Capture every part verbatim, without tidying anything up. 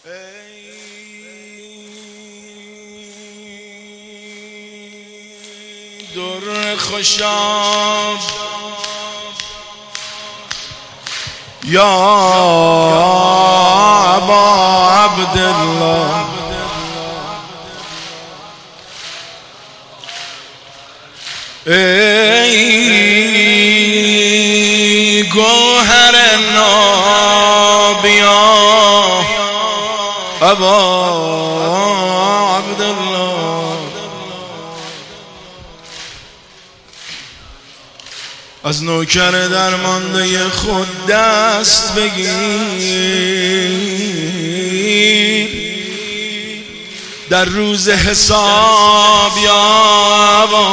در خوشاب یا ابا عبدالله ای گوهر نابیا ابا عبدالله، از نوکر درمانده خود دست بگیر در روز حساب یا ابا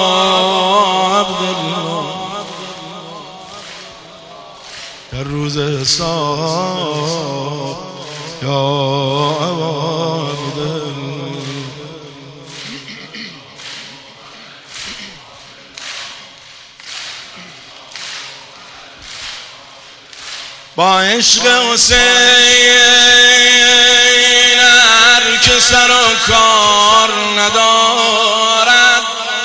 عبدالله، در روز حساب یا ابا عبدالله. با عشق حسین هر که سر و کار ندارد،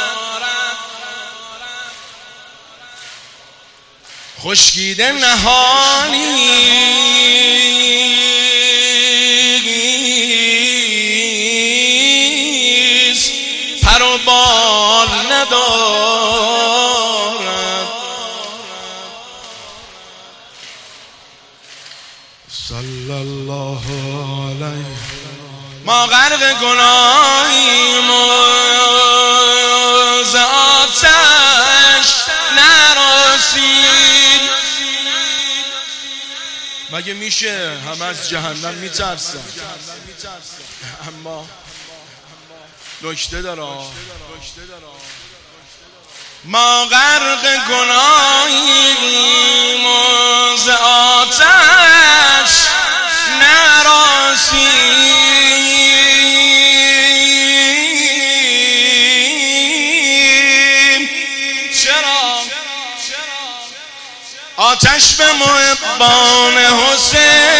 خشکیده نهالیست پر و بال ندارد. صلی الله علیه. ما غرق گناهیم و ز آتش نرسید. مگه میشه همه از جهنم میترسن؟ اما نکته داره. ما غرق گناهیم و ز آتش نرسیم. چرا؟ آتش به محبان حسین